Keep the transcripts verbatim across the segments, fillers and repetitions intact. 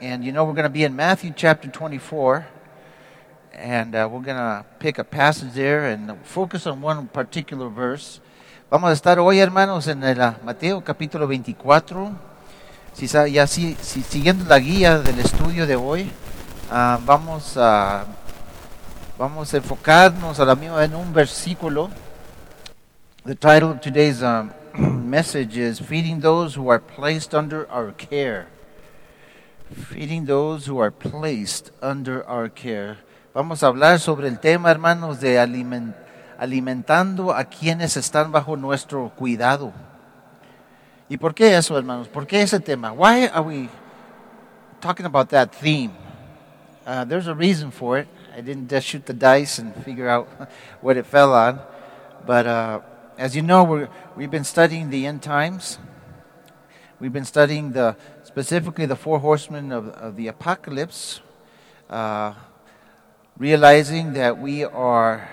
And you know we're going to be in Matthew chapter twenty-four, and uh, we're going to pick a passage there and focus on one particular verse. Vamos a estar hoy, hermanos, en el uh, Mateo capítulo veinticuatro. Si, ya, si, si siguiendo la guía del estudio de hoy, uh, vamos a vamos a enfocarnos a la misma en un versículo. The title of today's um, message is Feeding Those Who Are Placed Under Our Care. Feeding those who are placed under our care. Vamos a hablar sobre el tema, hermanos, de aliment, alimentando a quienes están bajo nuestro cuidado. ¿Y por qué eso, hermanos? ¿Por qué ese tema? Why are we talking about that theme? Uh, there's a reason for it. I didn't just shoot the dice and figure out what it fell on. But uh, as you know, we're, we've been studying the end times. We've been studying the specifically the four horsemen of, of the apocalypse, uh, realizing that we are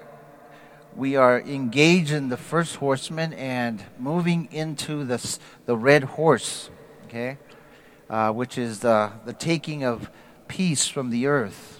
we are engaged in the first horseman and moving into the the red horse, okay, uh, which is the the taking of peace from the earth.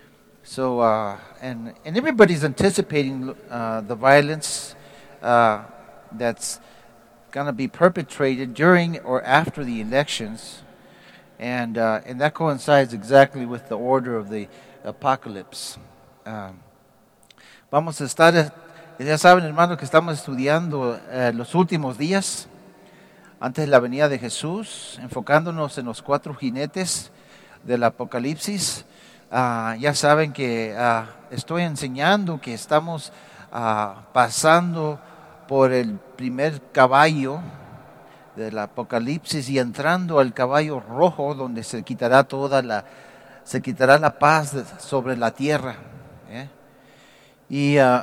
So uh, and and everybody's anticipating uh, the violence uh, that's going to be perpetrated during or after the elections, and uh, and that coincides exactly with the order of the apocalypse. Um, vamos a estar, ya saben, hermanos, que estamos estudiando eh, los últimos días antes de la venida de Jesús, enfocándonos en los cuatro jinetes del Apocalipsis. Uh, ya saben que uh, estoy enseñando que estamos uh, pasando por el primer caballo del Apocalipsis y entrando al caballo rojo, donde se quitará toda la se quitará la paz de, sobre la tierra. ¿eh? Y, uh,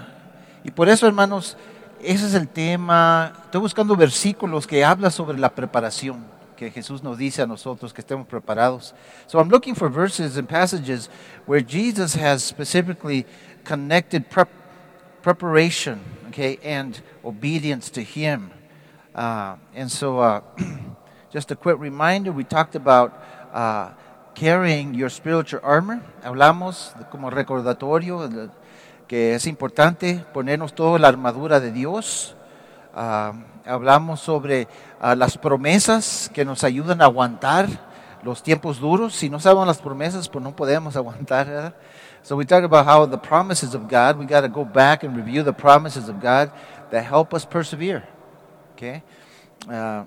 y por eso, hermanos, ese es el tema. Estoy buscando versículos que hablan sobre la preparación, que Jesús nos dice a nosotros que estemos preparados. So I'm looking for verses and passages where Jesus has specifically connected prep, preparation, okay, and obedience to Him. Uh, and so, uh, just a quick reminder, we talked about uh, carrying your spiritual armor. Hablamos de, como recordatorio de, que es importante ponernos toda la armadura de Dios. Uh, hablamos sobre uh, las promesas que nos ayudan a aguantar los tiempos duros. Si no sabemos las promesas, pues no podemos aguantar, ¿verdad? So we talked about how the promises of God, we got to go back and review the promises of God that help us persevere. Okay? Uh,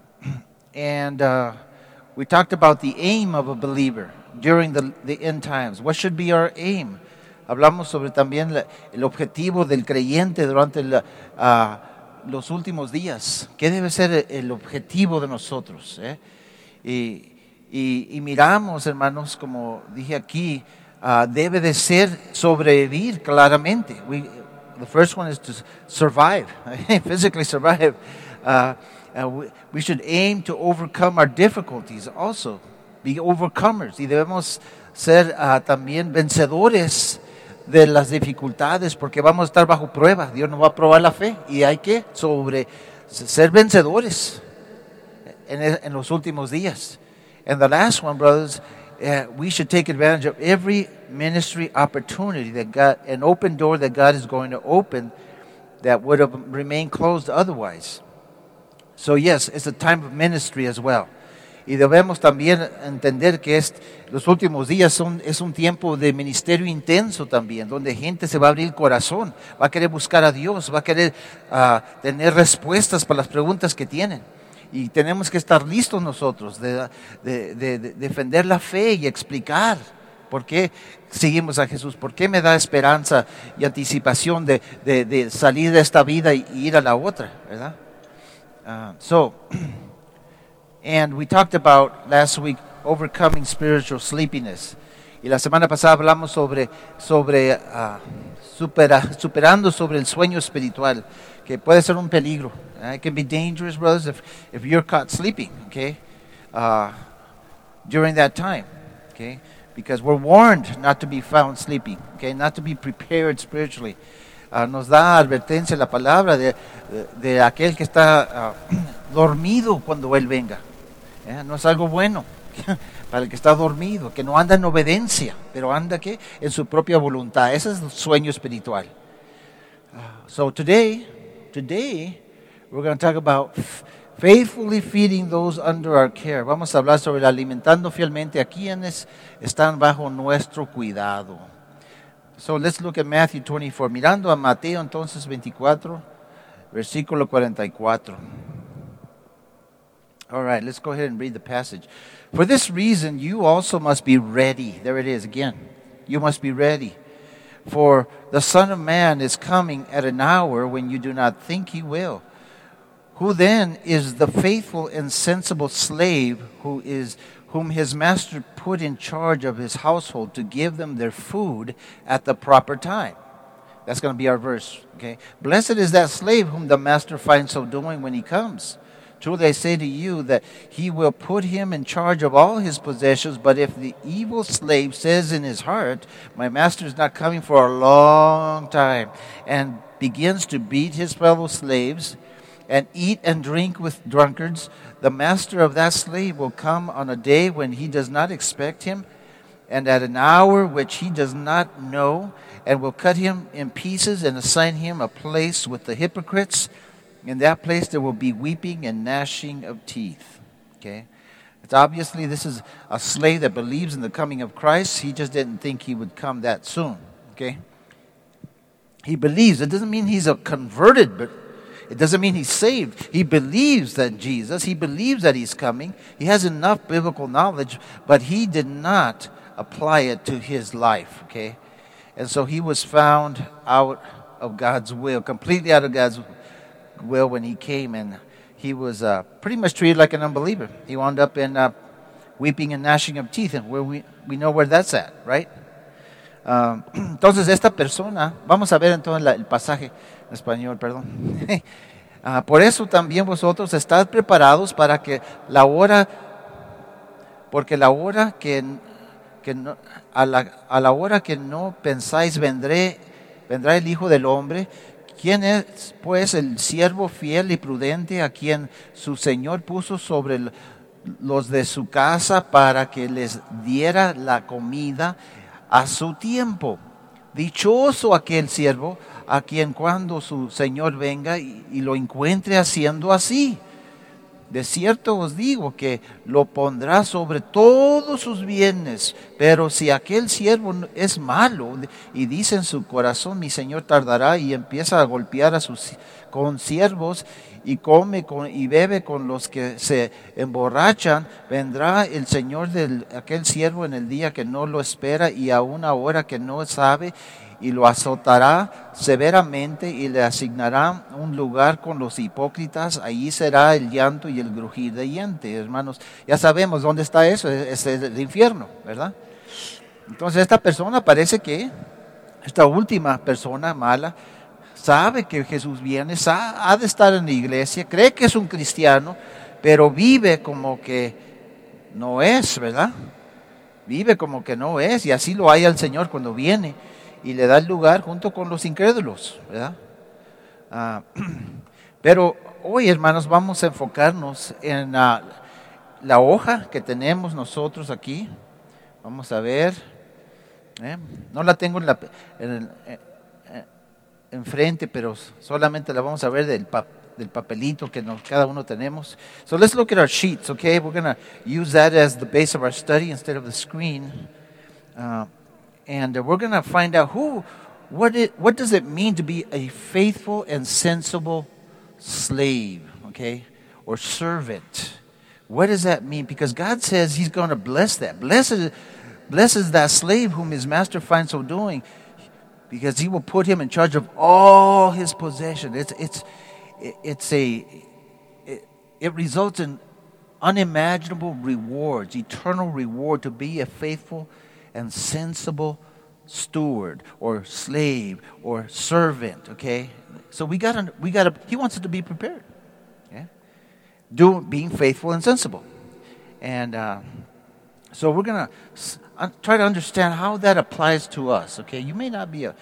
and uh, we talked about the aim of a believer during the, the end times. What should be our aim? Hablamos sobre también la, el objetivo del creyente durante la, uh, los últimos días. ¿Qué debe ser el objetivo de nosotros? Eh? Y, y, y miramos, hermanos, como dije aquí, Uh, debe de ser sobrevivir claramente. We, the first one is to survive, physically survive. Uh, uh, we, we should aim to overcome our difficulties also, be overcomers. Y debemos ser uh, también vencedores de las dificultades, porque vamos a estar bajo prueba. Dios nos va a probar la fe y hay que sobre ser vencedores en, en los últimos días. And the last one, brothers, Uh, we should take advantage of every ministry opportunity that God, an open door that God is going to open that would have remained closed otherwise. So yes, it's a time of ministry as well. Y debemos también entender que es, los últimos días son, es un tiempo de ministerio intenso también, donde gente se va a abrir el corazón, va a querer buscar a Dios, va a querer uh, tener respuestas para las preguntas que tienen. Y tenemos que estar listos nosotros de, de, de, de defender la fe y explicar por qué seguimos a Jesús, por qué me da esperanza y anticipación de, de, de salir de esta vida y, y ir a la otra, ¿verdad? Uh, so, and we talked about last week overcoming spiritual sleepiness. Y la semana pasada hablamos sobre, sobre uh, supera, superando sobre el sueño espiritual, que puede ser un peligro. It can be dangerous, brothers, if, if you're caught sleeping, okay, uh, during that time, okay, because we're warned not to be found sleeping, okay, not to be prepared spiritually. Uh, nos da advertencia la palabra de, de, de aquel que está uh, dormido cuando Él venga. ¿eh? No es algo bueno. para el que está dormido, que no anda en obediencia, pero anda ¿qué? En su propia voluntad. Ese es el sueño espiritual. Uh, so today, today, we're going to talk about f- faithfully feeding those under our care. Vamos a hablar sobre alimentando fielmente a quienes están bajo nuestro cuidado. So let's look at Matthew twenty-four. Mirando a Mateo entonces veinticuatro, versículo cuarenta y cuatro. All right, let's go ahead and read the passage. For this reason, you also must be ready. There it is again. You must be ready. For the Son of Man is coming at an hour when you do not think he will. Who then is the faithful and sensible slave who is whom his master put in charge of his household to give them their food at the proper time? That's going to be our verse, okay? Blessed is that slave whom the master finds so doing when he comes. Truly I say to you that he will put him in charge of all his possessions. But if the evil slave says in his heart, my master is not coming for a long time, and begins to beat his fellow slaves and eat and drink with drunkards, the master of that slave will come on a day when he does not expect him, and at an hour which he does not know, and will cut him in pieces and assign him a place with the hypocrites. In that place there will be weeping and gnashing of teeth. Okay? It's obviously this is a slave that believes in the coming of Christ. He just didn't think he would come that soon. Okay? He believes. It doesn't mean he's a converted, but it doesn't mean he's saved. He believes that Jesus, he believes that he's coming. He has enough biblical knowledge, but he did not apply it to his life. Okay? And so he was found out of God's will, completely out of God's will. will when he came, and he was uh, pretty much treated like an unbeliever. He wound up in uh, weeping and gnashing of teeth, and where we, we know where that's at, right? Um, entonces esta persona, vamos a ver entonces la, el pasaje en español, perdón. uh, por eso también vosotros estad preparados para que la hora, porque la hora que, que no, a, la, a la hora que no pensáis vendré, vendrá el Hijo del Hombre. ¿Quién es, pues, el siervo fiel y prudente a quien su Señor puso sobre el, los de su casa para que les diera la comida a su tiempo? Dichoso aquel siervo a quien cuando su Señor venga y, y lo encuentre haciendo así. De cierto os digo que lo pondrá sobre todos sus bienes, pero si aquel siervo es malo y dice en su corazón, mi señor tardará, y empieza a golpear a sus consiervos y come con, y bebe con los que se emborrachan, vendrá el señor de aquel siervo en el día que no lo espera y a una hora que no sabe, y lo azotará severamente y le asignará un lugar con los hipócritas. Allí será el llanto y el crujir de dientes. Hermanos, ya sabemos dónde está eso, es el infierno, ¿verdad? Entonces esta persona parece que, esta última persona mala, sabe que Jesús viene, sabe, ha de estar en la iglesia, cree que es un cristiano, pero vive como que no es, ¿verdad? Vive como que no es, y así lo haya el Señor cuando viene y le da el lugar junto con los incrédulos, ¿verdad? Uh, pero hoy, hermanos, vamos a enfocarnos en uh, la hoja que tenemos nosotros aquí. Vamos a ver. ¿eh? No la tengo en la, en el, eh, enfrente, pero solamente la vamos a ver del, pa, del papelito que nos, cada uno tenemos. So let's look at our sheets, okay? We're going to use that as the base of our study instead of the screen. Uh, And we're going to find out who, what it, what does it mean to be a faithful and sensible slave, okay, or servant? What does that mean? Because God says He's going to bless that. Blessed, blesses that slave whom his master finds so doing, because He will put him in charge of all his possession. It's it's it's a it, it results in unimaginable rewards, eternal reward to be a faithful and sensible steward or slave or servant, okay? So we got to, we got to, he wants us to be prepared, okay? Do, being faithful and sensible. And uh, so we're going to try to understand how that applies to us, okay? You may not be a,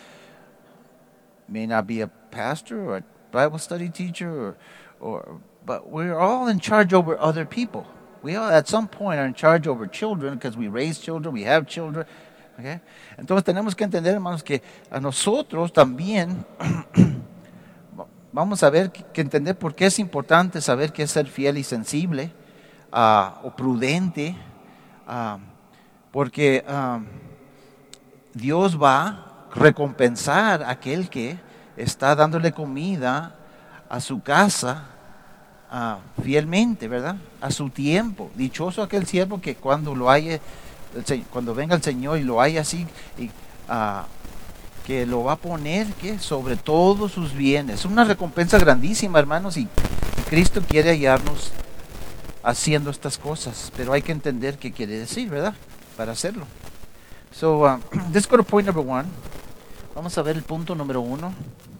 may not be a pastor or a Bible study teacher, or, or but we're all in charge over other people, We all at some point are in charge over children because we raise children, we have children. Okay? Entonces tenemos que entender, hermanos, que a nosotros también vamos a ver que, que entender por qué es importante saber qué es ser fiel y sensible uh, o prudente, uh, porque uh, Dios va a recompensar a aquel que está dándole comida a su casa uh, fielmente, ¿verdad? A su tiempo. Dichoso aquel siervo que cuando lo haya, cuando venga el Señor y lo haya así, y, uh, que lo va a poner ¿qué? Sobre todos sus bienes. Es una recompensa grandísima, hermanos, y, y Cristo quiere hallarnos haciendo estas cosas, pero hay que entender qué quiere decir, ¿verdad? Para hacerlo. So, uh, let's go to point number one. Vamos a ver el punto número uno.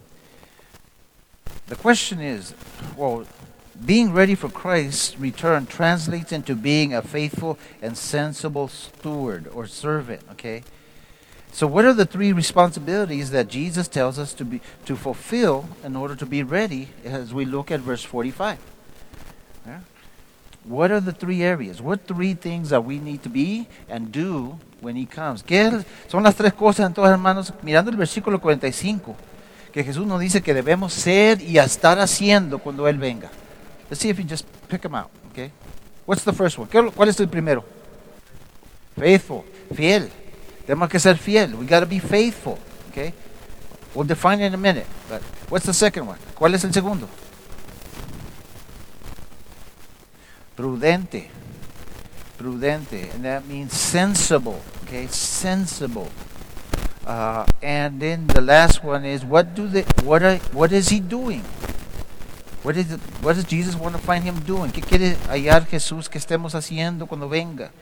The question is, well, being ready for Christ's return translates into being a faithful and sensible steward or servant, okay? So what are the three responsibilities that Jesus tells us to be to fulfill in order to be ready as we look at verse forty-five? Yeah? What are the three areas? What three things that we need to be and do when he comes? ¿Qué son las tres cosas, entonces, hermanos? Mirando el versículo cuarenta y cinco, que Jesús nos dice que debemos ser y estar haciendo cuando Él venga. Let's see if you just pick them out, okay? What's the first one? ¿Cuál es el primero? Faithful, fiel. Tenemos que ser fiel. We got to be faithful, okay? We'll define it in a minute. But what's the second one? ¿Cuál es el segundo? Prudente. Prudente. And that means sensible, okay? Sensible. Uh, and then the last one is what do they what are what is he doing? What is it, what does Jesus want to find him doing? ¿Qué quiere hallar Jesús que estemos haciendo cuando venga?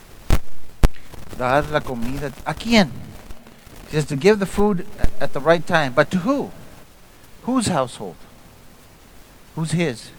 Dar la comida. ¿A quién? He says to give the food at the right time. But to who? Whose household? Who's his?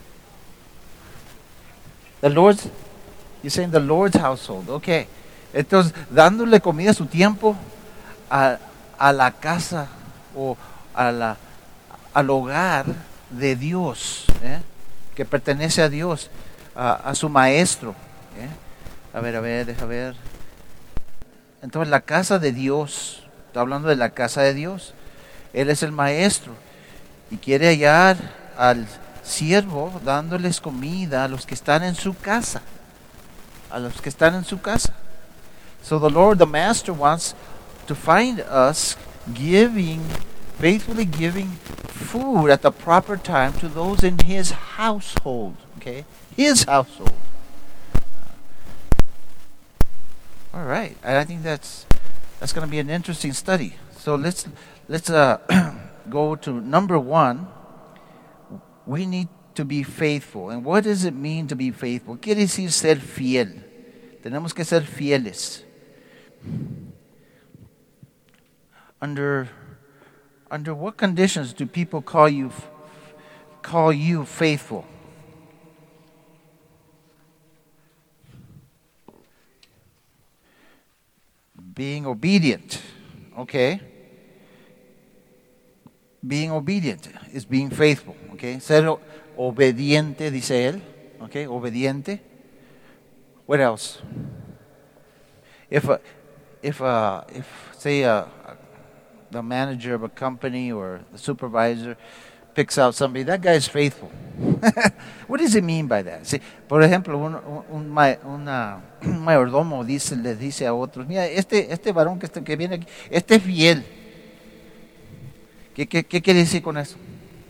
The Lord's. You're saying the Lord's household. Okay. Entonces, dándole comida a su tiempo a, a la casa o a la, al hogar de Dios, ¿eh? Que pertenece a Dios, a, a su maestro. ¿Eh? A ver, a ver, deja ver. Entonces la casa de Dios, está hablando de la casa de Dios. Él es el maestro y quiere hallar al siervo dándoles comida a los que están en su casa, a los que están en su casa. So the Lord, the master, wants to find us giving, faithfully giving food at the proper time to those in his household, okay? His household. All right, and I think that's that's going to be an interesting study. So let's let's uh, go to number one. We need to be faithful. And what does it mean to be faithful? ¿Qué quiere decir ser fiel? Tenemos que ser fieles. Under under what conditions do people call you call you faithful? Being obedient, okay? Being obedient is being faithful, okay? Ser o- obediente, dice él, okay? Obediente. What else? If a, if a, if say a, the manager of a company or the supervisor picks out somebody, that guy is faithful. What does it mean by that? See, por ejemplo, un, un, un, ma- una, un mayordomo dice, le dice a otros, mira, este, este varón que, este, que viene aquí, este es fiel. ¿Qué, qué, qué quiere decir con eso?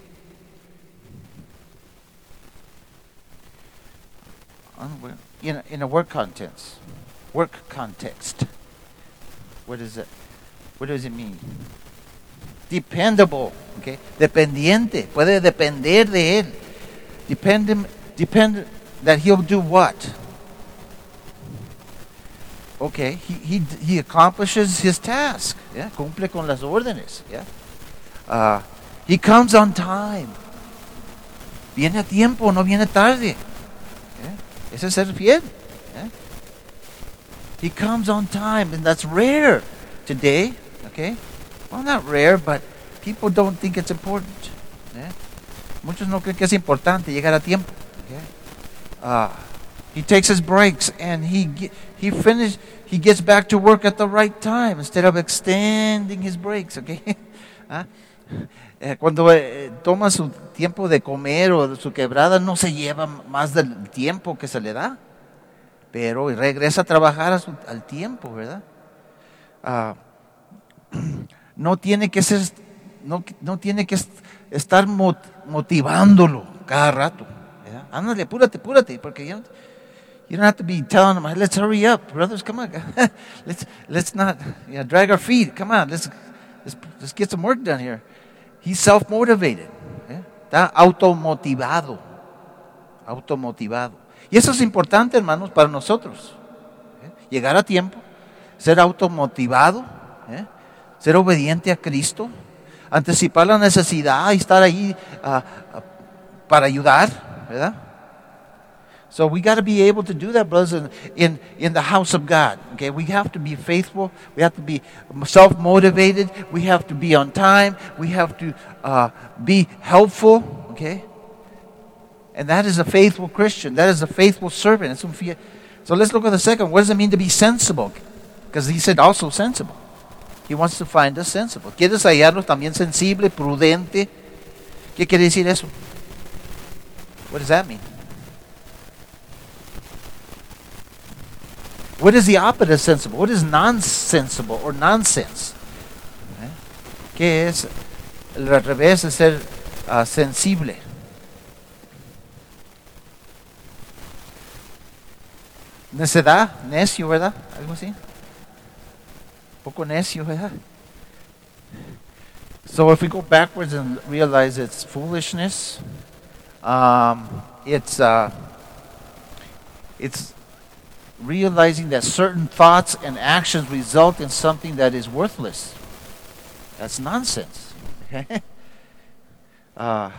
In a, in a work context, work context, what is it? What does it mean? Dependable, okay? Dependiente, puede depender de él. Depend, depend that he'll do what? Okay, he, he, he accomplishes his task. Yeah, cumple con las órdenes. Yeah, uh, he comes on time. Viene a tiempo, no viene tarde. Yeah? Ese es ser fiel. Yeah? He comes on time, and that's rare today. Okay, well, not rare, but people don't think it's important. Yeah? Muchos no creen que es importante llegar a tiempo. Okay? Uh, He takes his breaks and he ge- he finish he gets back to work at the right time instead of extending his breaks, okay? ¿Ah? Eh, Cuando eh, toma su tiempo de comer o de su quebrada, no se lleva más del tiempo que se le da, pero regresa a trabajar a su- al tiempo, ¿verdad? Ah, no tiene que ser, no, no tiene que est- estar mot- motivándolo cada rato, ¿verdad? Ándale, apúrate, apúrate, porque ya, you don't have to be telling them, let's hurry up, brothers, come on, let's let's not you know, drag our feet, come on, let's let's, let's get some work done here. He's self-motivated, ¿eh? Está automotivado, automotivado. Y eso es importante, hermanos, para nosotros, ¿eh? Llegar a tiempo, ser automotivado, ¿eh? Ser obediente a Cristo, anticipar la necesidad y estar ahí uh, uh, para ayudar, ¿verdad? So we got to be able to do that, brothers, in, in, in the house of God. Okay, we have to be faithful. We have to be self-motivated. We have to be on time. We have to uh, be helpful. Okay, and that is a faithful Christian. That is a faithful servant. Es un fiel. So let's look at the second. What does it mean to be sensible? Because he said also sensible. He wants to find us sensible. ¿Quieres hallarnos también sensible, prudente? ¿Qué quiere decir eso? What does that mean? What is the opposite of sensible? What is nonsensible or nonsense? ¿Eh? ¿Qué es el revés de ser uh, sensible? Necedad, necio, ¿verdad? Algo así. Poco necio, ¿verdad? So if we go backwards and realize it's foolishness, um, it's uh, it's realizing that certain thoughts and actions result in something that is worthless. That's nonsense. uh,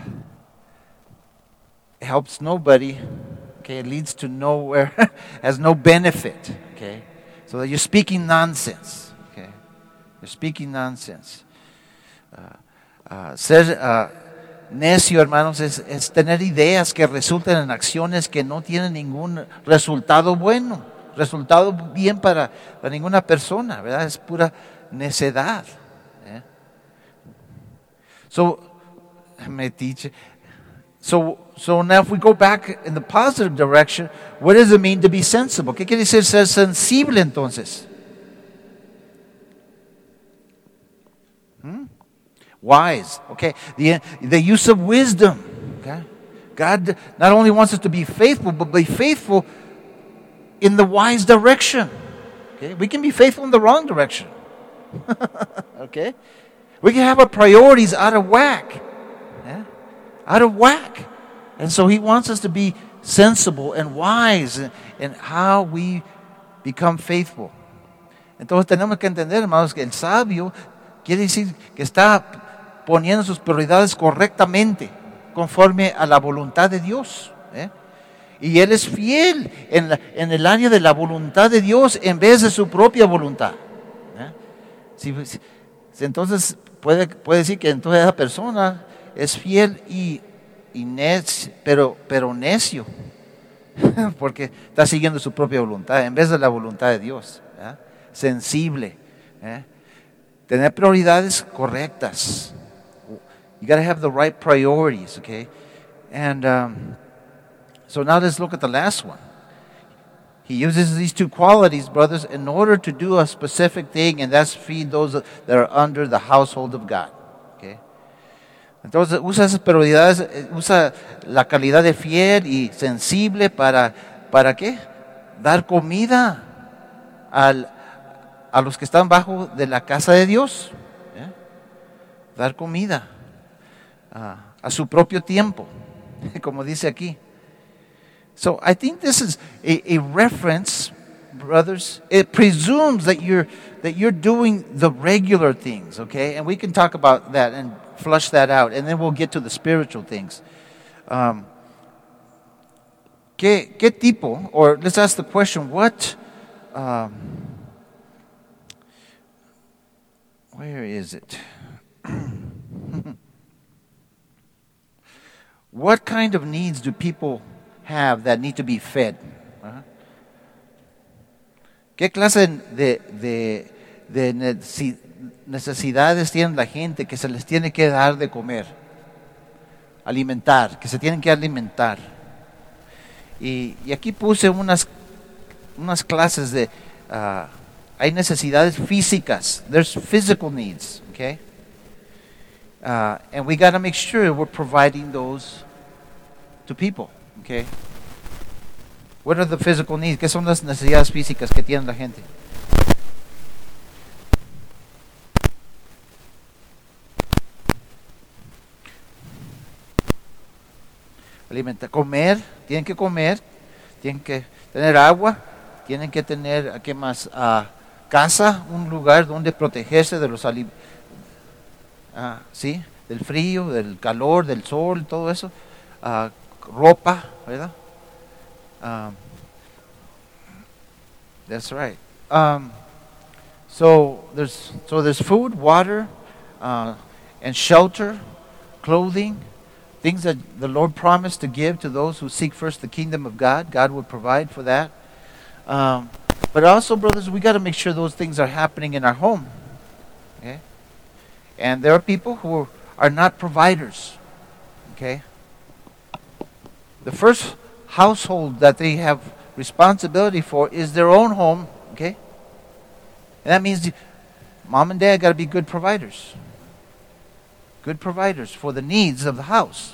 it helps nobody. Okay, it leads to nowhere. Has no benefit. Okay, so that you're speaking nonsense. Okay, you're speaking nonsense. Uh, uh, ser uh, necio, hermanos, es, es tener ideas que resulten en acciones que no tienen ningún resultado bueno, resultado bien para, para ninguna persona, ¿verdad? Es pura necedad. ¿Eh? So, me teach. So, so now if we go back in the positive direction, what does it mean to be sensible? ¿Qué quiere decir ser sensible entonces? Hmm? Wise, okay? The, the use of wisdom, okay? God not only wants us to be faithful, but be faithful in the wise direction. Okay? We can be faithful in the wrong direction. Okay? We can have our priorities out of whack. Yeah? Out of whack. And so he wants us to be sensible and wise in, in how we become faithful. Entonces tenemos que entender, hermanos, que el sabio quiere decir que está poniendo sus prioridades correctamente, conforme a la voluntad de Dios. ¿eh? Y él es fiel en, la, en el área de la voluntad de Dios en vez de su propia voluntad. ¿eh? Si, si, entonces puede, puede decir que entonces esa persona es fiel y, y necio, pero, pero necio, porque está siguiendo su propia voluntad en vez de la voluntad de Dios. ¿eh? Sensible. ¿eh? Tener prioridades correctas. You got to have the right priorities, okay? And um, so now let's look at the last one. He uses these two qualities, brothers, in order to do a specific thing, and that's feed those that are under the household of God. Okay? Entonces usa esas prioridades, usa la calidad de fiel y sensible para, ¿para qué? Dar comida al, a los que están bajo de la casa de Dios. ¿eh? Dar comida. Uh, a su propio tiempo, como dice aquí. So I think this is a, a reference, brothers. It presumes that you're that you're doing the regular things, okay? And we can talk about that and flush that out, and then we'll get to the spiritual things. Um, ¿qué, qué tipo? Or let's ask the question: What? Um, where is it? What kind of needs do people have that need to be fed? Ajá. ¿Qué clase de, de, de necesidades tiene la gente que se les tiene que dar de comer? Alimentar, que se tienen que alimentar. Y, y aquí puse unas, unas clases de, uh, hay necesidades físicas. There's physical needs, okay? Uh, and we got to make sure we're providing those to people, okay? What are the physical needs? ¿Qué son las necesidades físicas que tiene la gente? Alimentar, comer, tienen que comer, tienen que tener agua, tienen que tener, ¿qué más? Uh, casa, un lugar donde protegerse de los alimentos, uh, ¿sí? Del frío, del calor, del sol, todo eso. Uh, ropa, ¿verdad? Um, that's right. Um, so there's so there's food, water, uh, and shelter, clothing, things that the Lord promised to give to those who seek first the kingdom of God. God would provide for that. Um, but also, brothers, we got to make sure those things are happening in our home. Okay, and there are people who are not providers. Okay, the first household that they have responsibility for is their own home, okay? And that means mom and dad got to be good providers. Good providers for the needs of the house.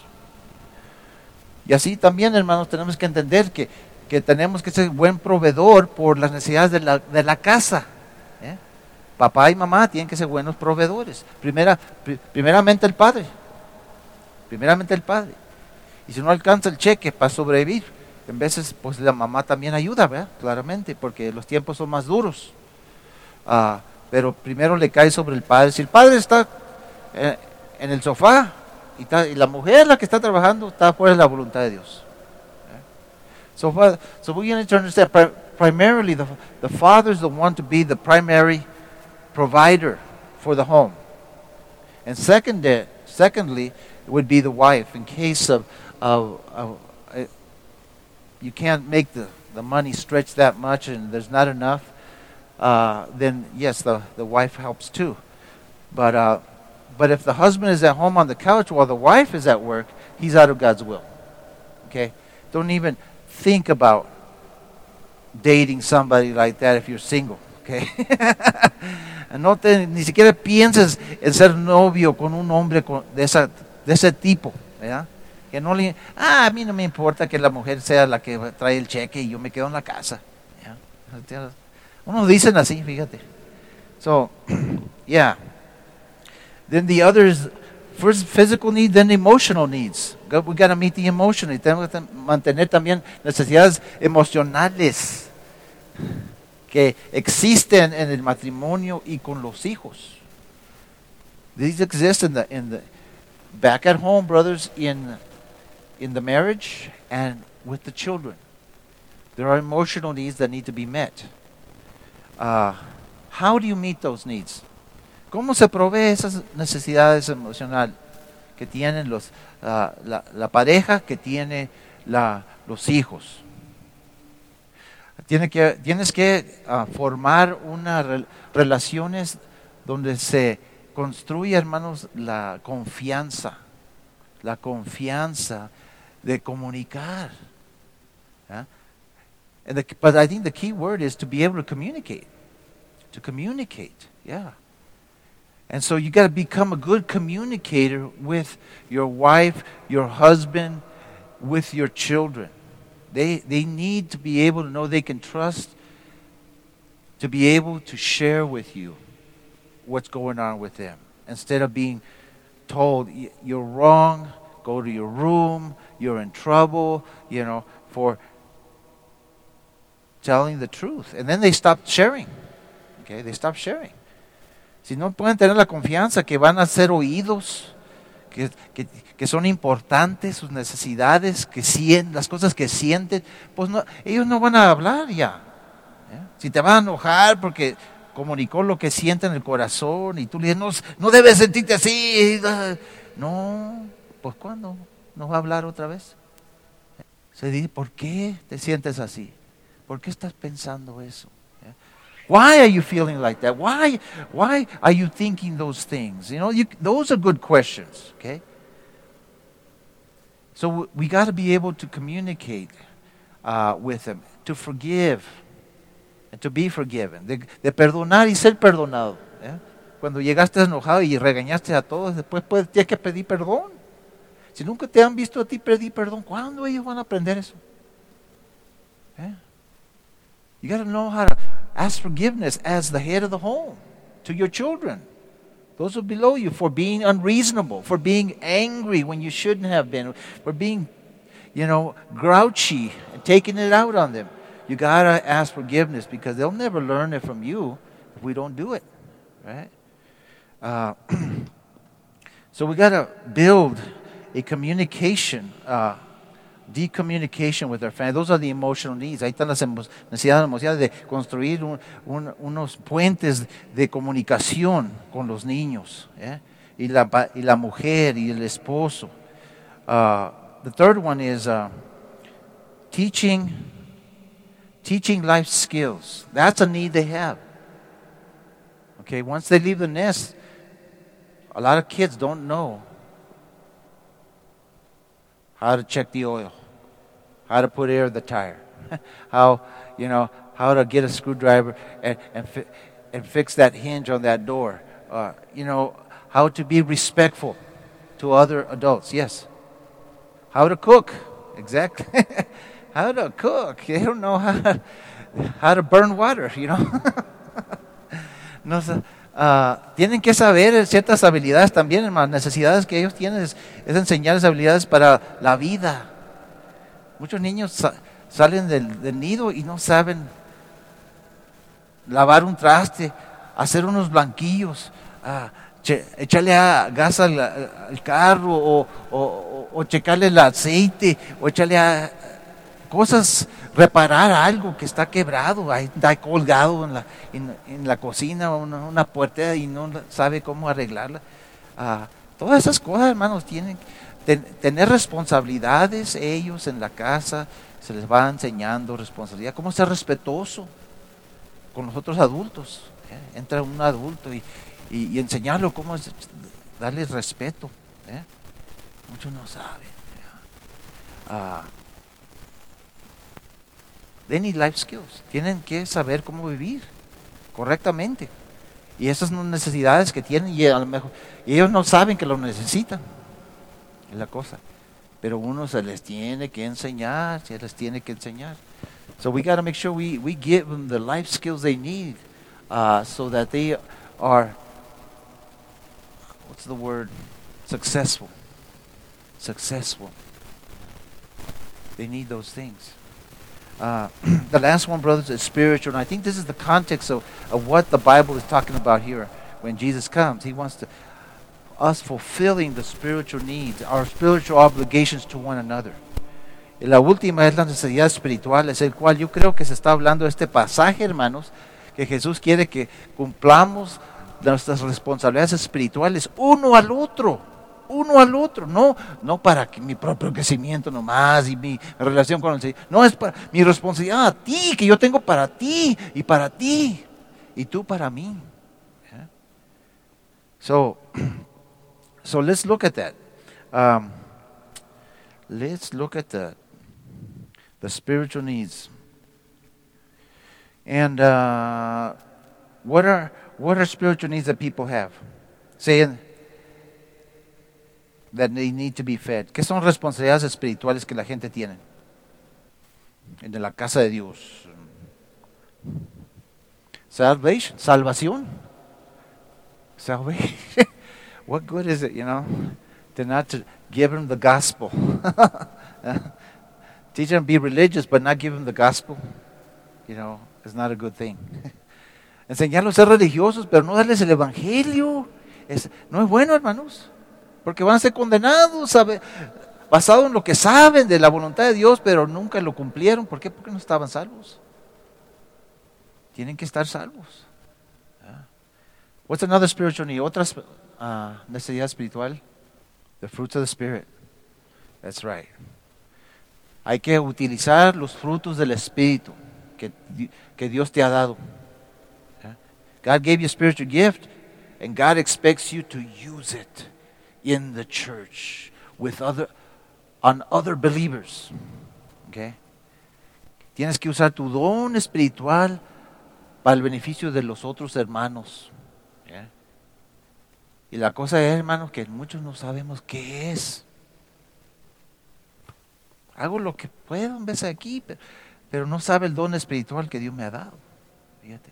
Y así también, hermanos, tenemos que entender que, que tenemos que ser buen proveedor por las necesidades de la, de la casa. ¿eh? Papá y mamá tienen que ser buenos proveedores. Primera, pri, primeramente el padre. Primeramente el padre. Y si no alcanza el cheque para sobrevivir, en veces pues la mamá también ayuda, ¿verdad? Claramente, porque los tiempos son más duros. Uh, pero primero le cae sobre el padre. Si el padre está eh, en el sofá y, está, y la mujer, la que está trabajando, está fuera de la voluntad de Dios. ¿eh? So, so we need to understand, primarily the, the father is the one to be the primary provider for the home. And second, secondly, it would be the wife in case of Uh, uh, uh, you can't make the, the money stretch that much and there's not enough, uh, then yes, the, the wife helps too. But, uh, but if the husband is at home on the couch while the wife is at work, he's out of God's will. Okay? Don't even think about dating somebody like that if you're single. Okay? no te, ni siquiera pienses en ser novio con un hombre con, de, esa, de ese tipo. ¿verdad? Que no le, ah, a mí no me importa que la mujer sea la que trae el cheque y yo me quedo en la casa. ¿Ya? Unos dicen así, fíjate. So, yeah. Then the others, first physical needs, then emotional needs. We got to meet the emotional. Y tenemos que mantener también necesidades emocionales que existen en el matrimonio y con los hijos. These exist in the in the back at home, brothers, in in the marriage and with the children. There are emotional needs that need to be met. Uh, how do you meet those needs? ¿Cómo se provee esas necesidades emocionales que tienen los, uh, la, la pareja, que tiene la, los hijos? Tiene que, tienes que uh, formar unas re, relaciones donde se construye, hermanos, la confianza, la confianza de comunicar. ¿eh? And the, but I think the key word is to be able to communicate. To communicate, yeah. And so you got to become a good communicator with your wife, your husband, with your children. They they need to be able to know they can trust, to be able to share with you what's going on with them. Instead of being told, you're wrong, go to your room, you're in trouble, you know, for telling the truth. And then they stop sharing. Okay, they stop sharing. Si no pueden tener la confianza que van a ser oídos, que, que, que son importantes sus necesidades, que sienten, las cosas que sienten, pues no, ellos no van a hablar ya. ¿eh? Si te van a enojar porque comunicó lo que siente en el corazón y tú le dices, no, no debes sentirte así. No, pues ¿cuándo nos va a hablar otra vez? Se dice, ¿por qué te sientes así? ¿Por qué estás pensando eso? Yeah. Why are you feeling like that? Why, why are you thinking those things? You know, you, those are good questions, okay? So we, we got to be able to communicate uh, with them, to forgive, and to be forgiven, de, de perdonar y ser perdonado. ¿Eh? Cuando llegaste enojado y regañaste a todos, después puedes, tienes que pedir perdón. Si nunca te han visto a ti pedir perdón, ¿cuándo ellos van a aprender eso? ¿Eh? You got to know how to ask forgiveness as the head of the home to your children, those who are below you, for being unreasonable, for being angry when you shouldn't have been, for being, you know, grouchy and taking it out on them. You got to ask forgiveness because they'll never learn it from you if we don't do it, right? Uh, so we got to build a communication, uh, decommunication with our family. Those are the emotional needs. Ahí están las emo- necesidades emocionales de construir un, un, unos puentes de comunicación con los niños, ¿eh? y, la, y la mujer y el esposo. Uh, the third one is uh, teaching, teaching life skills. That's a need they have. Okay, once they leave the nest, a lot of kids don't know how to check the oil, how to put air in the tire, how, you know, how to get a screwdriver and, and, fi- and fix that hinge on that door. Uh, you know, how to be respectful to other adults, yes. How to cook, exactly. How to cook. They don't know how to, how to burn water, you know. No sé. Uh, tienen que saber ciertas habilidades también, hermanos. Necesidades que ellos tienen es, es enseñarles habilidades para la vida. Muchos niños sa- salen del, del nido y no saben lavar un traste, hacer unos blanquillos, uh, che, echarle a, gas al, al carro o, o, o, o checarle el aceite o echarle a, cosas, reparar algo que está quebrado, ahí está colgado en la, en, en la cocina, una, una puerta y no sabe cómo arreglarla. Uh, todas esas cosas, hermanos, tienen ten, tener responsabilidades ellos en la casa, se les va enseñando responsabilidad, cómo ser respetuoso con los otros adultos. ¿eh? Entra un adulto y, y, y enseñarlo cómo es, darle respeto. ¿eh? Muchos no saben. Uh, They need life skills. Tienen que saber cómo vivir correctamente. Y esas son necesidades que tienen y a lo mejor y ellos no saben que lo necesitan. Es la cosa. Pero uno se les tiene que enseñar, se les tiene que enseñar. So we got to make sure we, we give them the life skills they need uh, so that they are, what's the word? Successful. Successful. They need those things. Uh, the last one, brothers, is spiritual. And I think this is the context of, of what the Bible is talking about here. When Jesus comes, He wants to us fulfilling the spiritual needs, our spiritual obligations to one another. Y la última es la necesidad espiritual, es el cual yo creo que se está hablando de este pasaje, hermanos, que Jesús quiere que cumplamos nuestras responsabilidades espirituales uno al otro. Uno al otro, no, no para que mi propio crecimiento nomás y mi relación con el Señor, no es para mi responsabilidad a ti, que yo tengo para ti y para ti y tú para mí. Yeah. So, so let's look at that. Um, let's look at the the spiritual needs. And uh, what are what are spiritual needs that people have? Saying that they need to be fed. ¿Qué son responsabilidades espirituales que la gente tiene en la casa de Dios? Salvation, salvación. Salvation. What good is it, you know, to not to give them the gospel? Teach them to be religious, but not give them the gospel. You know, it's not a good thing. Enseñarlos a ser religiosos, pero no darles el evangelio. Es, no es bueno, hermanos. Porque van a ser condenados sabe, basado en lo que saben de la voluntad de Dios, pero nunca lo cumplieron. ¿Por qué? Porque no estaban salvos. Tienen que estar salvos. Yeah. What's another spiritual need? Otra uh, necesidad espiritual. The fruits of the Spirit. That's right. Hay que utilizar los frutos del Espíritu. que, que Dios te ha dado. Yeah? God gave you a spiritual gift, and God expects you to use it in the church with other, on other believers. Okay? Tienes que usar tu don espiritual para el beneficio de los otros hermanos. Yeah? Y la cosa es, hermanos, que muchos no sabemos qué es. Hago lo que puedo en vez de aquí, pero, pero no sabe el don espiritual que Dios me ha dado. Fíjate.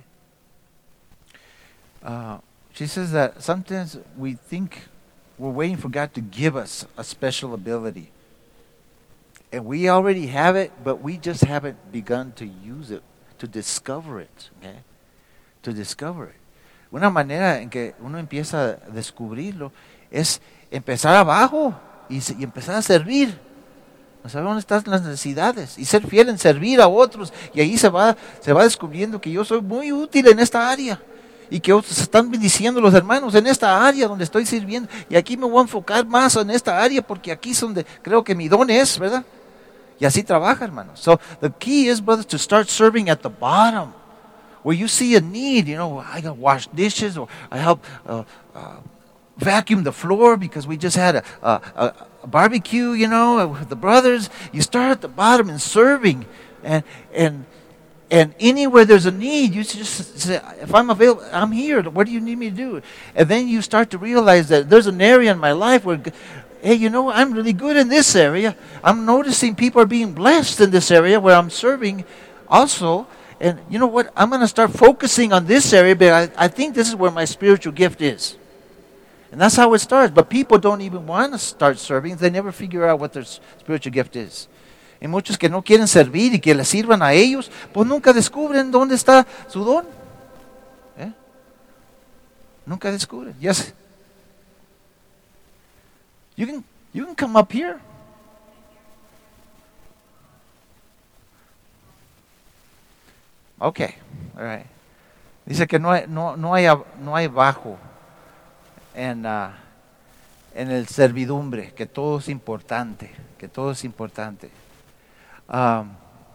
Uh, she says that sometimes we think we're waiting for God to give us a special ability. And we already have it, but we just haven't begun to use it, to discover it. Okay? To discover it. Una manera en que uno empieza a descubrirlo es empezar abajo y, y empezar a servir. No saber dónde están las necesidades y ser fiel en servir a otros. Y ahí se va, se va descubriendo que yo soy muy útil en esta área. Y que otros están bendiciendo los hermanos en esta área donde estoy sirviendo. Y aquí me voy a enfocar más en esta área porque aquí es donde creo que mi don es, ¿verdad? Y así trabaja, hermanos. So the key is, brothers, to start serving at the bottom. Where you see a need, you know, I got to wash dishes, or I help uh, uh, vacuum the floor because we just had a, a, a barbecue, you know, with the brothers. You start at the bottom and serving, and and and anywhere there's a need, you just say, if I'm available, I'm here. What do you need me to do? And then you start to realize that there's an area in my life where, hey, you know, I'm really good in this area. I'm noticing people are being blessed in this area where I'm serving also. And you know what? I'm going to start focusing on this area, but I, I think this is where my spiritual gift is. And that's how it starts. But people don't even want to start serving. They never figure out what their spiritual gift is. Y muchos que no quieren servir y que les sirvan a ellos, pues nunca descubren dónde está su don. ¿Eh? Nunca descubren. Yes. You can, you can come up here. Okay, all right. Dice que no hay, no, no hay, no hay bajo en, uh, en el servidumbre, que todo es importante, que todo es importante. Um,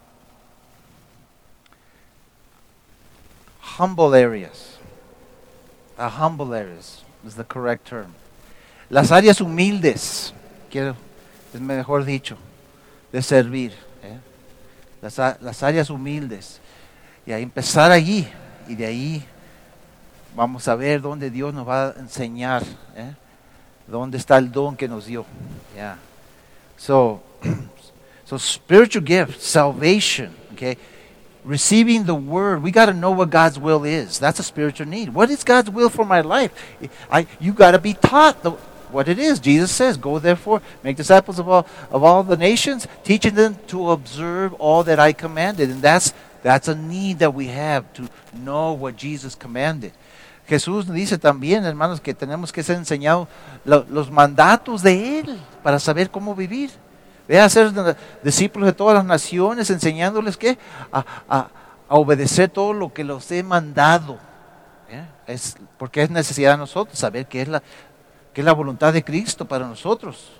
humble areas, uh, humble areas is the correct term. Las áreas humildes, quiero, es mejor dicho, de servir. ¿eh? Las, las áreas humildes. Y ahí empezar allí, y de ahí vamos a ver dónde Dios nos va a enseñar, ¿eh? dónde está el don que nos dio. Yeah. So, so spiritual gift, salvation, okay, receiving the word. We got to know what God's will is. That's a spiritual need. What is God's will for my life? I, you got to be taught the, what it is. Jesus says, "Go therefore, make disciples of all of all the nations, teaching them to observe all that I commanded." And that's That's a need that we have, to know what Jesus commanded. Jesús dice también, hermanos, que tenemos que ser enseñados lo, los mandatos de Él para saber cómo vivir. Ve a ser discípulos de todas las naciones, enseñándoles que a, a, a obedecer todo lo que los he mandado. ¿Eh? Es, porque es necesidad de nosotros saber qué es la, qué es la voluntad de Cristo para nosotros.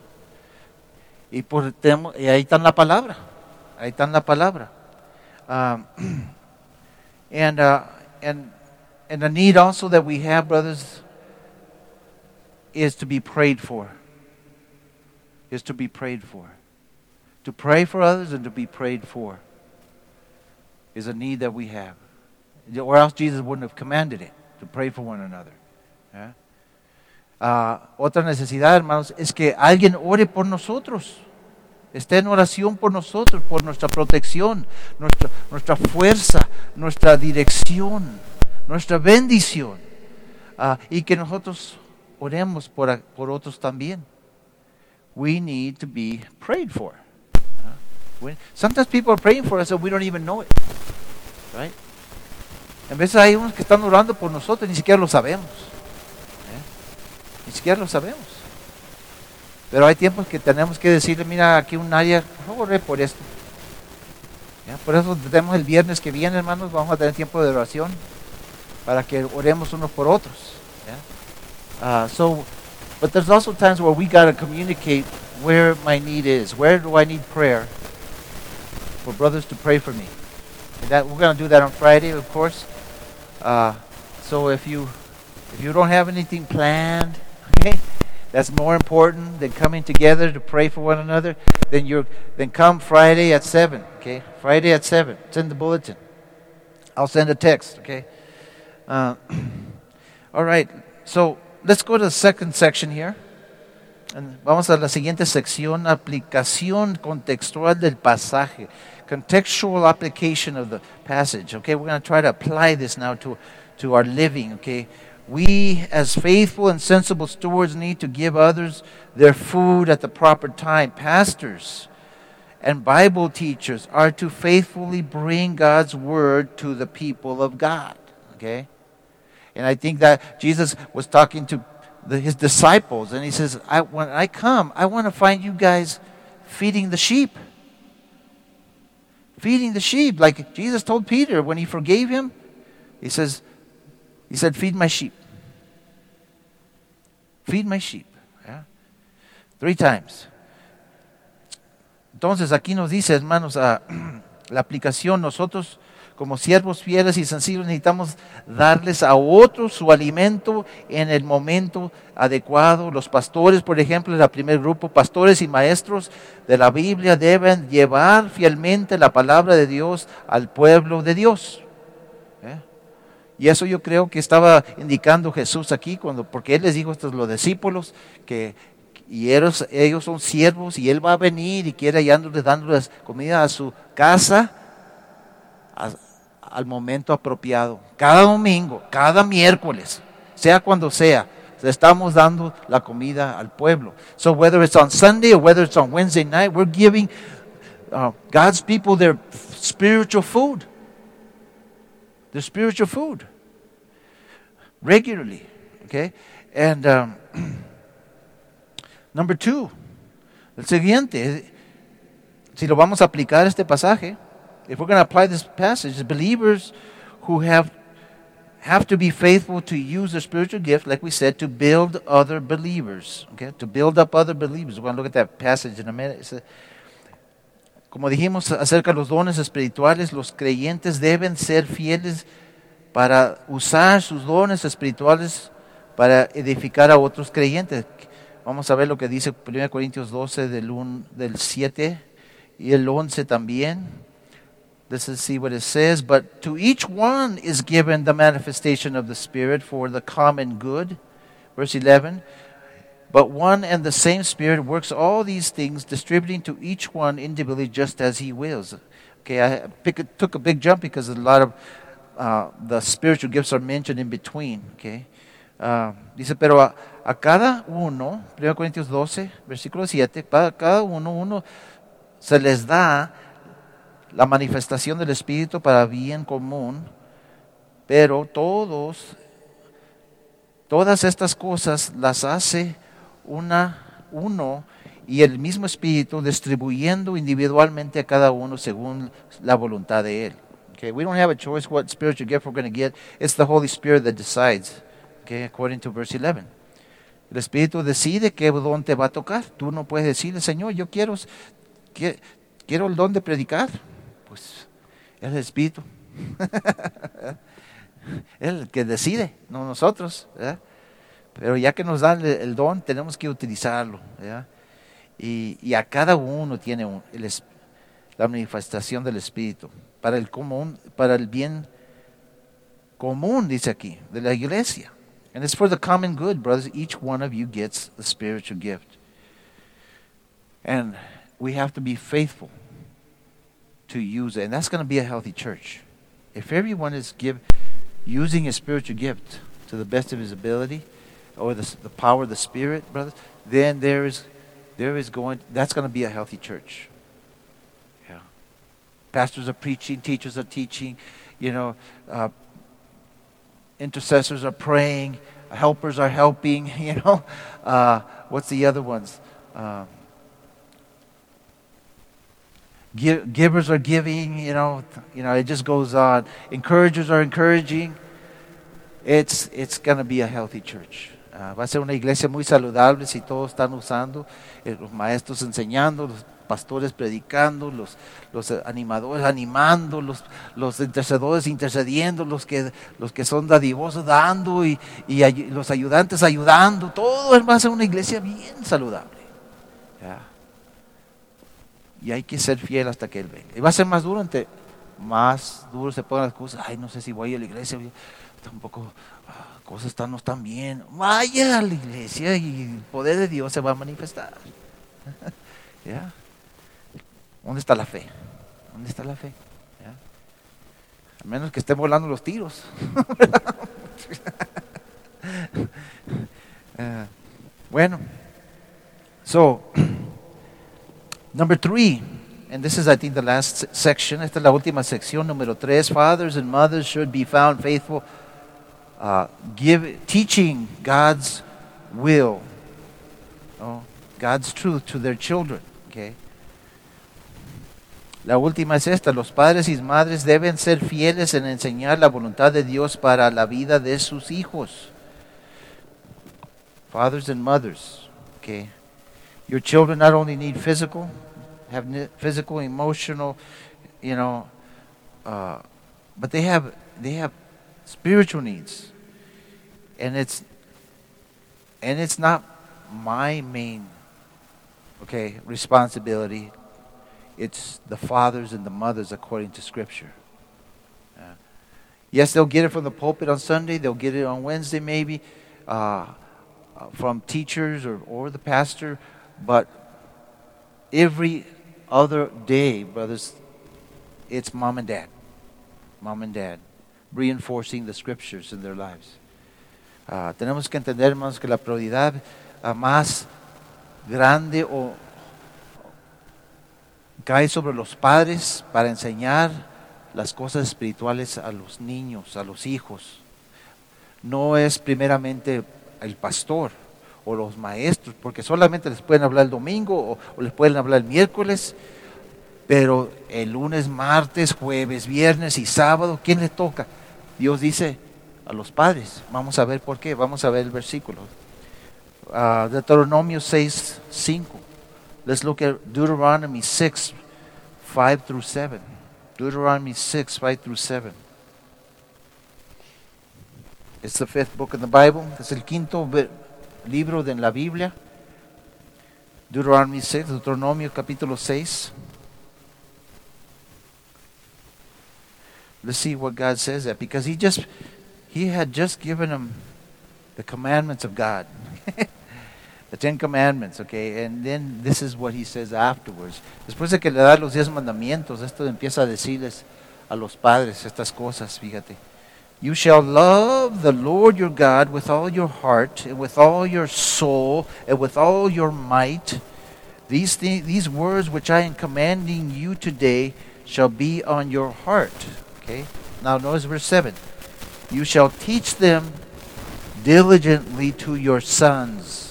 Y, por, tenemos, y ahí está la palabra. Ahí está la palabra. Um, and uh, and and the need also that we have, brothers, is to be prayed for. Is to be prayed for. To pray for others and to be prayed for is a need that we have. Or else Jesus wouldn't have commanded it, to pray for one another. Yeah? Uh, otra necesidad, hermanos, es que alguien ore por nosotros. Esté en oración por nosotros, por nuestra protección, nuestra, nuestra fuerza, nuestra dirección, nuestra bendición. Uh, y que nosotros oremos por, por otros también. We need to be prayed for. Uh, we, sometimes people are praying for us and we don't even know it. Right? En veces hay unos que están orando por nosotros y ni siquiera lo sabemos. ¿Eh? Ni siquiera lo sabemos. Pero hay tiempos que tenemos que decirle, mira, aquí un área, por favor, oré por esto. ¿Ya? Por eso tenemos el viernes que viene, hermanos, vamos a tener tiempo de oración para que oremos unos por otros. ¿Ya? Uh, so, but there's also times where we got to communicate where my need is. Where do I need prayer for brothers to pray for me? that we're going to do that on Friday, of course. Uh, so if you if you don't have anything planned, okay, that's more important than coming together to pray for one another. Then you're then come Friday at seven. Okay, Friday at seven. It's in the bulletin. I'll send a text. Okay. Uh, all right. So let's go to the second section here. And vamos a la siguiente sección, aplicación contextual del pasaje, contextual application of the passage. Okay, we're going to try to apply this now to, to our living. Okay, we as faithful and sensible stewards need to give others their food at the proper time. Pastors and Bible teachers are to faithfully bring God's word to the people of God. Okay, and I think that Jesus was talking to The, his disciples, and he says, I, when I come, I want to find you guys feeding the sheep. Feeding the sheep. Like Jesus told Peter when he forgave him, he says, he said, feed my sheep. Feed my sheep. Yeah? Three times. Entonces aquí nos dice, hermanos, uh, la aplicación, nosotros como siervos fieles y sencillos necesitamos darles a otros su alimento en el momento adecuado. Los pastores, por ejemplo, en el primer grupo, pastores y maestros de la Biblia deben llevar fielmente la palabra de Dios al pueblo de Dios. ¿Eh? Y eso yo creo que estaba indicando Jesús aquí, cuando, porque Él les dijo a los discípulos que y ellos, ellos son siervos y Él va a venir y quiere hallarles dándoles comida a su casa a, al momento apropiado. Cada domingo, cada miércoles, sea cuando sea, le estamos dando la comida al pueblo. So whether it's on Sunday or whether it's on Wednesday night, we're giving uh, God's people their spiritual food. Their spiritual food. Regularly. Okay? And um, number two, el siguiente, si lo vamos a aplicar este pasaje, if we're going to apply this passage, believers who have have to be faithful to use their spiritual gift, like we said, to build other believers. Okay, to build up other believers. We're going to look at that passage in a minute. It's a, como dijimos acerca de los dones espirituales, los creyentes deben ser fieles para usar sus dones espirituales para edificar a otros creyentes. Vamos a ver lo que dice primera Corintios doce del, uno, del siete y el once también. Let's see what it says. But to each one is given the manifestation of the Spirit for the common good. Verse eleven. But one and the same Spirit works all these things, distributing to each one individually just as He wills. Okay, I pick, took a big jump because a lot of uh, the spiritual gifts are mentioned in between. Okay, uh, dice, pero a, a cada uno, primera Corintios doce, versículo siete, para cada uno, uno se les da la manifestación del Espíritu para bien común, pero todos, todas estas cosas las hace una, uno y el mismo Espíritu distribuyendo individualmente a cada uno según la voluntad de Él. Okay, we don't have a choice what spiritual gift we're going to get. It's the Holy Spirit that decides. Okay, according to verse eleven. El Espíritu decide qué don te va a tocar. Tú no puedes decirle, Señor, yo quiero, quiero el don de predicar. Pues es el Espíritu. Es el que decide, no nosotros. ¿Verdad? Pero ya que nos dan el, el don, tenemos que utilizarlo. Y, y a cada uno tiene un, el, la manifestación del Espíritu para el común, para el bien común, dice aquí, de la iglesia. And it's for the common good, brothers. Each one of you gets a spiritual gift. And we have to be faithful to use it. And that's going to be a healthy church. If everyone is give, using a spiritual gift to the best of his ability, or the, the power of the Spirit, brothers, then there is, there is going, that's going to be a healthy church. Yeah. Pastors are preaching, teachers are teaching, you know, uh, intercessors are praying, helpers are helping, you know. Uh, what's the other ones? Uh, give, givers are giving, you know, you know, it just goes on. Encouragers are encouraging. It's, it's going to be a healthy church. Uh, va a ser una iglesia muy saludable si todos están usando, eh, los maestros enseñando, los pastores predicando, los, los animadores animando, los, los intercedores intercediendo, los que, los que son dadivosos dando y, y ay, los ayudantes ayudando. Todo es más en una iglesia bien saludable. ¿Ya? Y hay que ser fiel hasta que Él venga. Y va a ser más duro, entre más duro se ponen las cosas. Ay, no sé si voy a la iglesia, tampoco, ah, cosas están, no están bien. Vaya a la iglesia y el poder de Dios se va a manifestar. ¿Ya? ¿Dónde está la fe? ¿Dónde está la fe? ¿Ya? A menos que estén volando los tiros. uh, bueno, so number three, and this is I think the last section. Esta es la última sección, número tres. Fathers and mothers should be found faithful, uh, give teaching God's will, oh, God's truth to their children. Okay. La última es esta: los padres y madres deben ser fieles en enseñar la voluntad de Dios para la vida de sus hijos. Fathers and mothers, okay. Your children not only need physical, have physical, emotional, you know, uh, but they have they have spiritual needs, and it's and it's not my main, okay, responsibility. It's the fathers and the mothers according to Scripture. Uh, yes, they'll get it from the pulpit on Sunday. They'll get it on Wednesday, maybe, uh, from teachers or, or the pastor. But every other day, brothers, it's mom and dad. Mom and dad reinforcing the Scriptures in their lives. Uh, tenemos que entender, hermanos, que la prioridad uh, más grande o cae sobre los padres para enseñar las cosas espirituales a los niños, a los hijos. No es primeramente el pastor o los maestros, porque solamente les pueden hablar el domingo o, o les pueden hablar el miércoles, pero el lunes, martes, jueves, viernes y sábado, ¿quién les toca? Dios dice a los padres. Vamos a ver por qué, vamos a ver el versículo. Uh, Deuteronomio seis, cinco. Let's look at Deuteronomy six, five through seven. Deuteronomy six, five through seven. It's the fifth book in the Bible. Es el quinto libro de la Biblia. Deuteronomy six, Deuteronomio capítulo seis. Let's see what God says there, because he just he had just given them the commandments of God. The Ten Commandments, okay, and then this is what he says afterwards. Después de que le da los diez mandamientos, esto empieza a decirles a los padres estas cosas, fíjate. You shall love the Lord your God with all your heart, and with all your soul, and with all your might. These th- these words which I am commanding you today shall be on your heart. Okay. Now notice verse seven. You shall teach them diligently to your sons.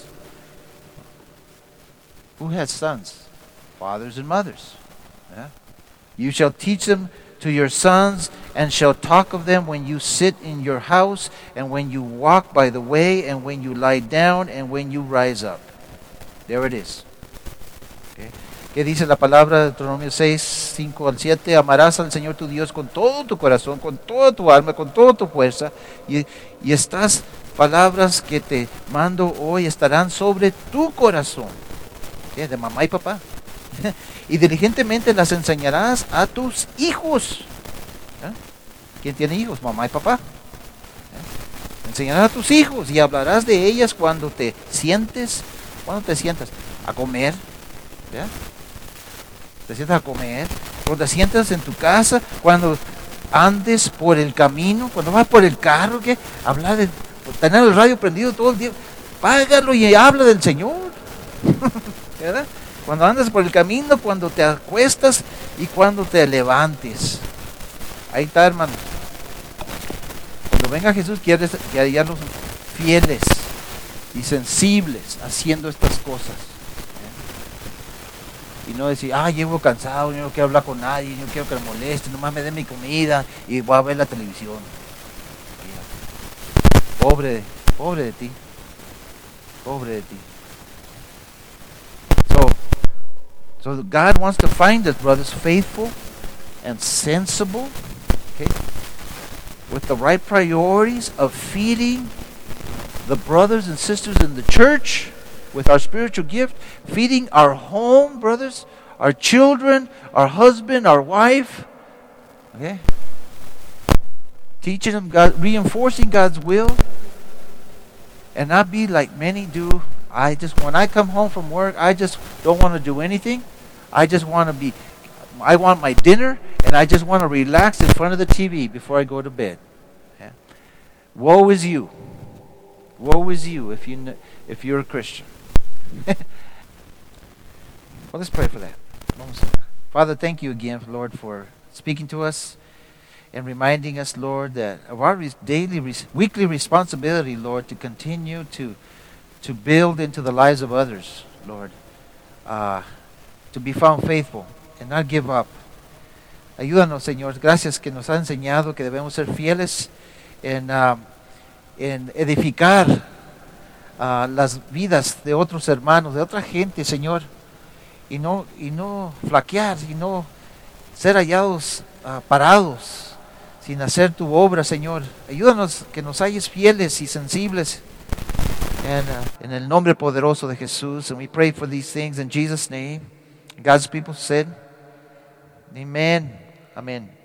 Who has sons? Fathers and mothers. Yeah? You shall teach them to your sons, and shall talk of them when you sit in your house, and when you walk by the way, and when you lie down, and when you rise up. There it is. Okay. ¿Qué dice la palabra de Deuteronomio seis, cinco al siete? Amarás al Señor tu Dios con todo tu corazón, con toda tu alma, con toda tu fuerza, y, y estas palabras que te mando hoy estarán sobre tu corazón. ¿Qué? De mamá y papá. Y diligentemente las enseñarás a tus hijos. ¿Eh? ¿Quién tiene hijos? Mamá y papá. ¿Eh? Enseñarás a tus hijos y hablarás de ellas cuando te sientes, cuando te sientas a comer. ¿Ya? Te sientas a comer, cuando te sientas en tu casa, cuando andes por el camino, cuando vas por el carro, ¿qué? Hablar de, tener el radio prendido todo el día, págalo y habla del Señor. ¿Verdad? Cuando andas por el camino, cuando te acuestas y cuando te levantes. Ahí está, hermano. Cuando venga Jesús, quiere que haya los fieles y sensibles haciendo estas cosas. Y no decir, ah, llevo cansado, yo no quiero hablar con nadie, yo no quiero que me moleste, nomás me den mi comida y voy a ver la televisión. Pobre, pobre de ti. Pobre de ti. So, So God wants to find us, brothers, faithful and sensible, okay, with the right priorities of feeding the brothers and sisters in the church with our spiritual gift, feeding our home, brothers, our children, our husband, our wife, okay, teaching them God, reinforcing God's will, and not be like many do. I just, when I come home from work, I just don't want to do anything. I just want to be, I want my dinner, and I just want to relax in front of the T V before I go to bed. Yeah. Woe is you. Woe is you if, you if you're a Christian. Well, let's pray for that. Father, thank you again, Lord, for speaking to us and reminding us, Lord, that of our daily, weekly responsibility, Lord, to continue to to build into the lives of others, Lord, uh, to be found faithful and not give up. Ayúdanos, Señor. Gracias que nos ha enseñado que debemos ser fieles en, uh, en edificar uh, las vidas de otros hermanos, de otra gente, Señor, y no, y no flaquear, y no ser hallados uh, parados sin hacer tu obra, Señor. Ayúdanos que nos halles fieles y sensibles en, uh, en el nombre poderoso de Jesús. And we pray for these things in Jesus' name. God's people said, Amen. Amen.